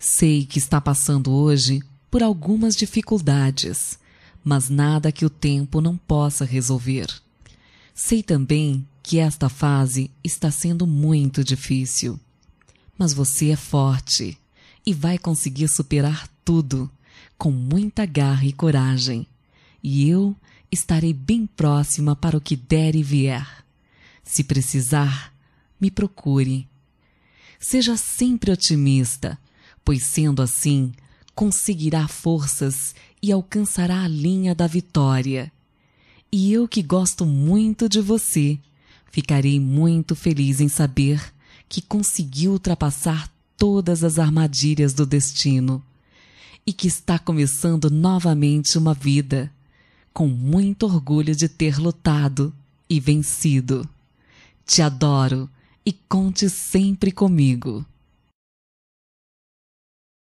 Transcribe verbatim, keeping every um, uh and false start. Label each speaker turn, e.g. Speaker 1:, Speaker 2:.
Speaker 1: Sei que está passando hoje por algumas dificuldades, mas nada que o tempo não possa resolver. Sei também que esta fase está sendo muito difícil, mas você é forte e vai conseguir superar tudo com muita garra e coragem, e eu estarei bem próxima para o que der e vier. Se precisar, me procure. Seja sempre otimista, pois sendo assim, conseguirá forças e alcançará a linha da vitória. E eu que gosto muito de você, ficarei muito feliz em saber que conseguiu ultrapassar todas as armadilhas do destino e que está começando novamente uma vida, com muito orgulho de ter lutado e vencido. Te adoro e conte sempre comigo.